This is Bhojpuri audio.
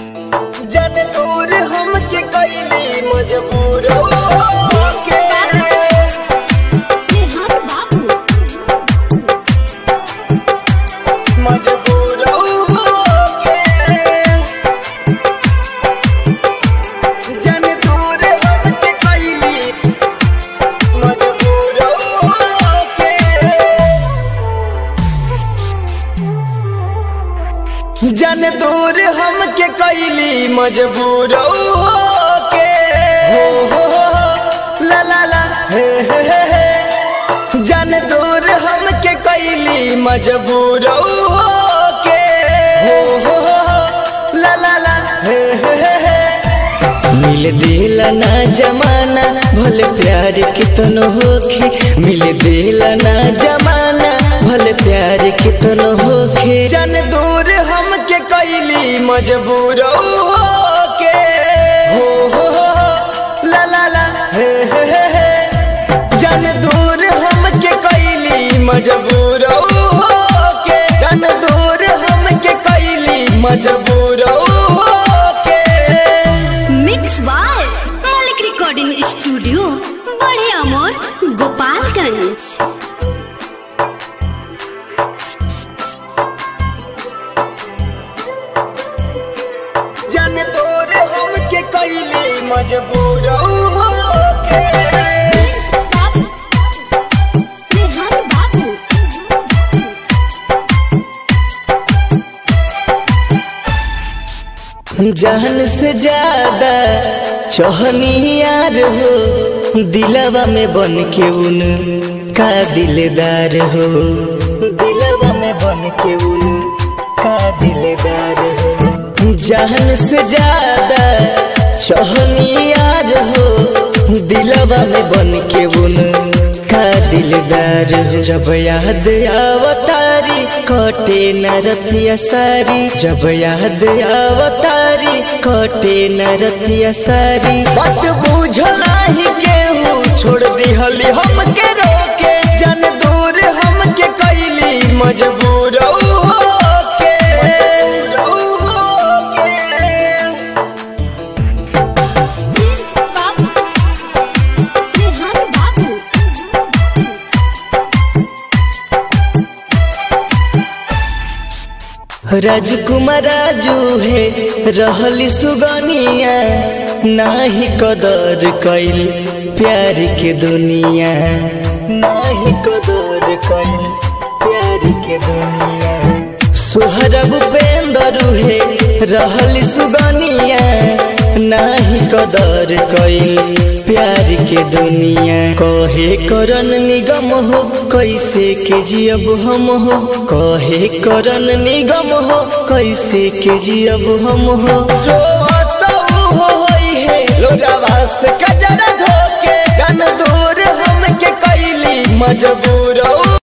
जन दूर हमके कइली मजबूर होके मजबूर होके जन दूर हमके कइली मजबूर होके जन दूर हमके कइली मजबूर होके हो ला ला ला हे हे हे जन दूर हमके कइली मजबूर होके हो ला ला ला हे हे हे मिल दिला ना जमाना भले प्यार कितनो होखे मिल दिला ना जमाना भले प्यार कितनो होखे जन दूर हमके कइली मजबूर होके हो ला ला ला हे हे हे जन दूर हमके कइली मजबूर होके जन दूर हमके कइली मजबूर होके मिक्स बाय मालिक रिकॉर्डिंग स्टूडियो बड़े अमोर गोपालगंज। जन दूर हमके कइली मजबूर होके जान से ज्यादा चोहनी यार हो दिलवा में बन के उन का दिलदार हो दिलवा में बन के उन का दिलदार हो जान से ज्यादा चोहनी यार हो दिलवा में बन के उन का दिलदार हो जब याद आवतारी कटे न रतिया सारी जब याद आवतारी कटे न रतिया सारी बात बुझला ही केहू छोड़ दिहली हमके रोके जन दूर हमके कइली मजबूर होके राजकुमार राजू है रहली सुगनिया नाही कदर कइल प्यार के दुनिया नाही कदर कइल प्यार के दुनिया सोहरब पेंदरू है रहली सुगनिया नाही कदर कइल प्यार के दुनिया कहे करन निगम हो कैसे के जियब हम हो कहे करन निगम हो कैसे के जियब हम हो लोरावा से कजरा धोके जन दूर हमके कइली मजबूर